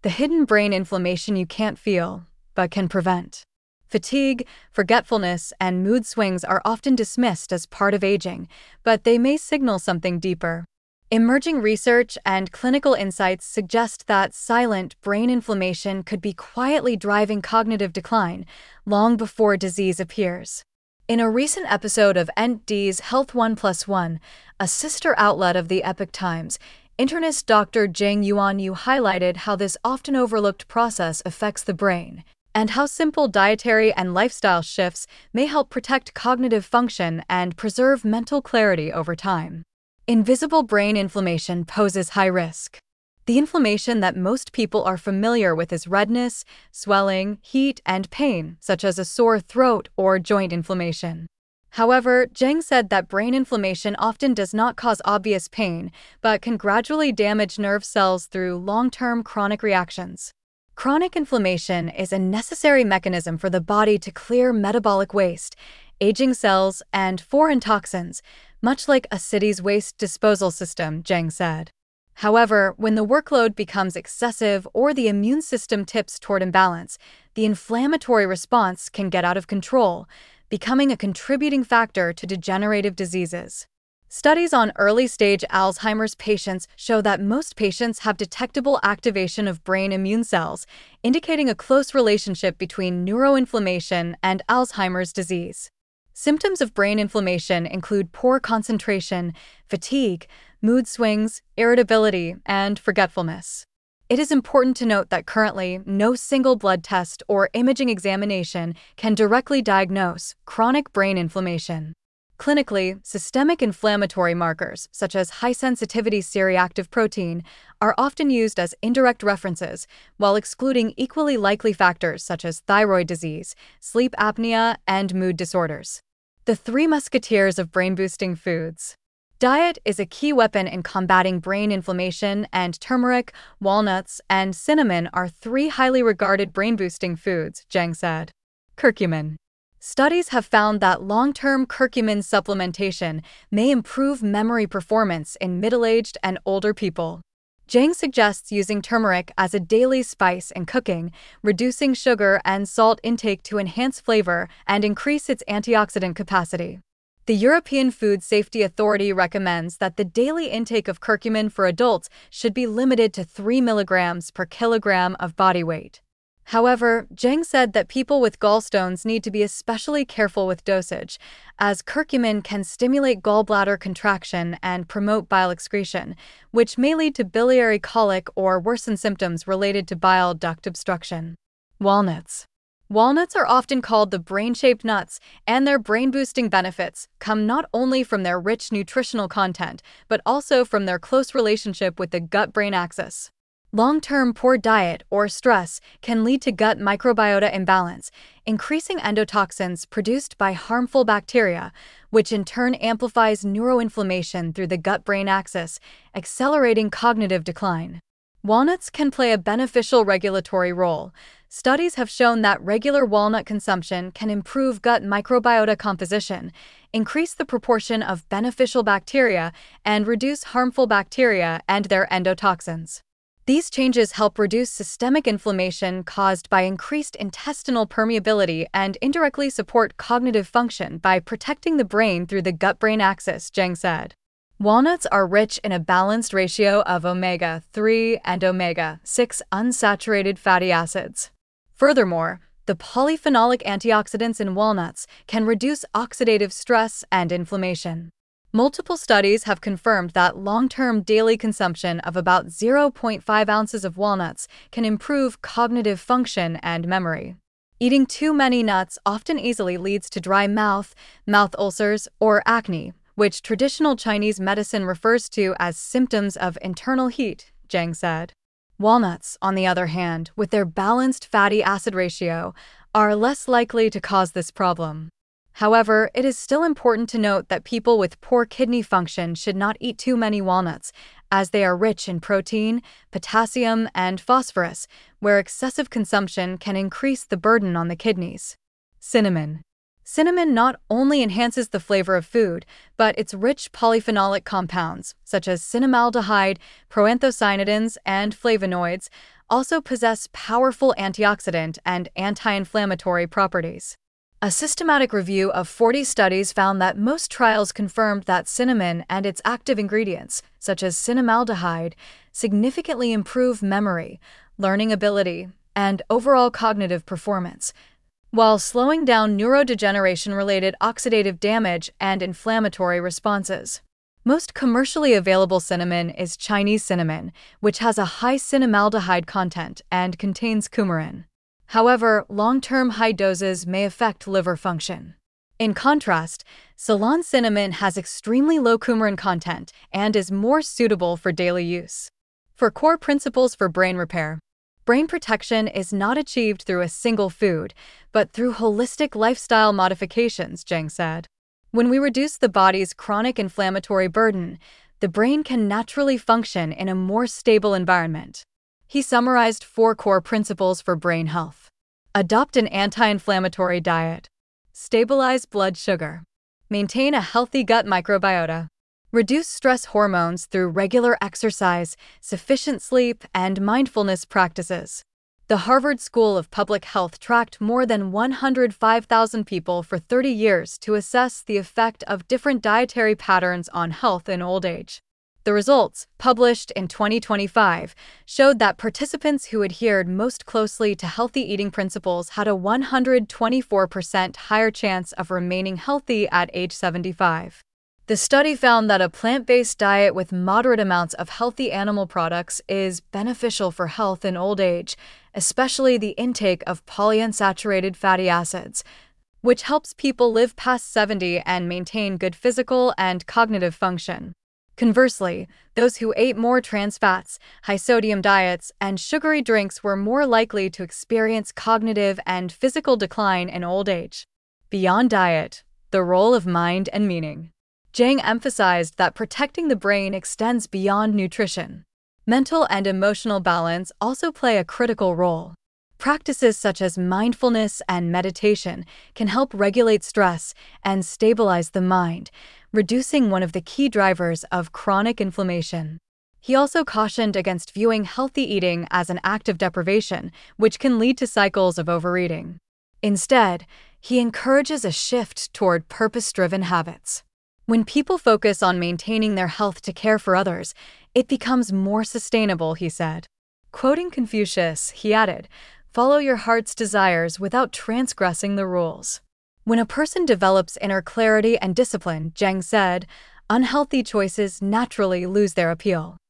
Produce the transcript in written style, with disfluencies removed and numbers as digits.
the hidden brain inflammation you can't feel, but can prevent. Fatigue, forgetfulness, and mood swings are often dismissed as part of aging, but they may signal something deeper. Emerging research and clinical insights suggest that silent brain inflammation could be quietly driving cognitive decline long before disease appears. In a recent episode of ND's Health 1+1, a sister outlet of the Epoch Times, internist Dr. Jing Yuanyu highlighted how this often overlooked process affects the brain, and how simple dietary and lifestyle shifts may help protect cognitive function and preserve mental clarity over time. Invisible brain inflammation poses high risk. The inflammation that most people are familiar with is redness, swelling, heat, and pain, such as a sore throat or joint inflammation. However, Zhang said that brain inflammation often does not cause obvious pain, but can gradually damage nerve cells through long-term chronic reactions. Chronic inflammation is a necessary mechanism for the body to clear metabolic waste, aging cells, and foreign toxins, much like a city's waste disposal system, Zhang said. However, when the workload becomes excessive or the immune system tips toward imbalance, the inflammatory response can get out of control, becoming a contributing factor to degenerative diseases. Studies on early-stage Alzheimer's patients show that most patients have detectable activation of brain immune cells, indicating a close relationship between neuroinflammation and Alzheimer's disease. Symptoms of brain inflammation include poor concentration, fatigue, mood swings, irritability, and forgetfulness. It is important to note that currently, no single blood test or imaging examination can directly diagnose chronic brain inflammation. Clinically, systemic inflammatory markers, such as high-sensitivity C-reactive protein, are often used as indirect references, while excluding equally likely factors such as thyroid disease, sleep apnea, and mood disorders. The Three Musketeers of brain-boosting foods. Diet is a key weapon in combating brain inflammation, and turmeric, walnuts, and cinnamon are three highly regarded brain-boosting foods, Zhang said. Curcumin. Studies have found that long-term curcumin supplementation may improve memory performance in middle-aged and older people. Zhang suggests using turmeric as a daily spice in cooking, reducing sugar and salt intake to enhance flavor and increase its antioxidant capacity. The European Food Safety Authority recommends that the daily intake of curcumin for adults should be limited to 3 milligrams per kilogram of body weight. However, Zhang said that people with gallstones need to be especially careful with dosage, as curcumin can stimulate gallbladder contraction and promote bile excretion, which may lead to biliary colic or worsen symptoms related to bile duct obstruction. Walnuts. Walnuts are often called the brain-shaped nuts, and their brain-boosting benefits come not only from their rich nutritional content, but also from their close relationship with the gut-brain axis. Long-term poor diet or stress can lead to gut microbiota imbalance, increasing endotoxins produced by harmful bacteria, which in turn amplifies neuroinflammation through the gut-brain axis, accelerating cognitive decline. Walnuts can play a beneficial regulatory role. Studies have shown that regular walnut consumption can improve gut microbiota composition, increase the proportion of beneficial bacteria, and reduce harmful bacteria and their endotoxins. These changes help reduce systemic inflammation caused by increased intestinal permeability and indirectly support cognitive function by protecting the brain through the gut-brain axis, Zhang said. Walnuts are rich in a balanced ratio of omega-3 and omega-6 unsaturated fatty acids. Furthermore, the polyphenolic antioxidants in walnuts can reduce oxidative stress and inflammation. Multiple studies have confirmed that long-term daily consumption of about 0.5 ounces of walnuts can improve cognitive function and memory. Eating too many nuts often easily leads to dry mouth, mouth ulcers, or acne, which traditional Chinese medicine refers to as symptoms of internal heat, Zhang said. Walnuts, on the other hand, with their balanced fatty acid ratio, are less likely to cause this problem. However, it is still important to note that people with poor kidney function should not eat too many walnuts, as they are rich in protein, potassium, and phosphorus, where excessive consumption can increase the burden on the kidneys. Cinnamon. Cinnamon not only enhances the flavor of food, but its rich polyphenolic compounds, such as cinnamaldehyde, proanthocyanidins, and flavonoids, also possess powerful antioxidant and anti-inflammatory properties. A systematic review of 40 studies found that most trials confirmed that cinnamon and its active ingredients, such as cinnamaldehyde, significantly improve memory, learning ability, and overall cognitive performance, while slowing down neurodegeneration-related oxidative damage and inflammatory responses. Most commercially available cinnamon is Chinese cinnamon, which has a high cinnamaldehyde content and contains coumarin. However, long-term high doses may affect liver function. In contrast, Ceylon cinnamon has extremely low coumarin content and is more suitable for daily use. For core principles for brain repair, brain protection is not achieved through a single food, but through holistic lifestyle modifications, Zhang said. When we reduce the body's chronic inflammatory burden, the brain can naturally function in a more stable environment. He summarized 4 core principles for brain health. Adopt an anti-inflammatory diet. Stabilize blood sugar. Maintain a healthy gut microbiota. Reduce stress hormones through regular exercise, sufficient sleep, and mindfulness practices. The Harvard School of Public Health tracked more than 105,000 people for 30 years to assess the effect of different dietary patterns on health in old age. The results, published in 2025, showed that participants who adhered most closely to healthy eating principles had a 124% higher chance of remaining healthy at age 75. The study found that a plant-based diet with moderate amounts of healthy animal products is beneficial for health in old age, especially the intake of polyunsaturated fatty acids, which helps people live past 70 and maintain good physical and cognitive function. Conversely, those who ate more trans fats, high-sodium diets, and sugary drinks were more likely to experience cognitive and physical decline in old age. Beyond diet, the role of mind and meaning. Zhang emphasized that protecting the brain extends beyond nutrition. Mental and emotional balance also play a critical role. Practices such as mindfulness and meditation can help regulate stress and stabilize the mind, reducing one of the key drivers of chronic inflammation. He also cautioned against viewing healthy eating as an act of deprivation, which can lead to cycles of overeating. Instead, he encourages a shift toward purpose-driven habits. When people focus on maintaining their health to care for others, it becomes more sustainable, he said. Quoting Confucius, he added, "Follow your heart's desires without transgressing the rules." When a person develops inner clarity and discipline, Zhang said, unhealthy choices naturally lose their appeal.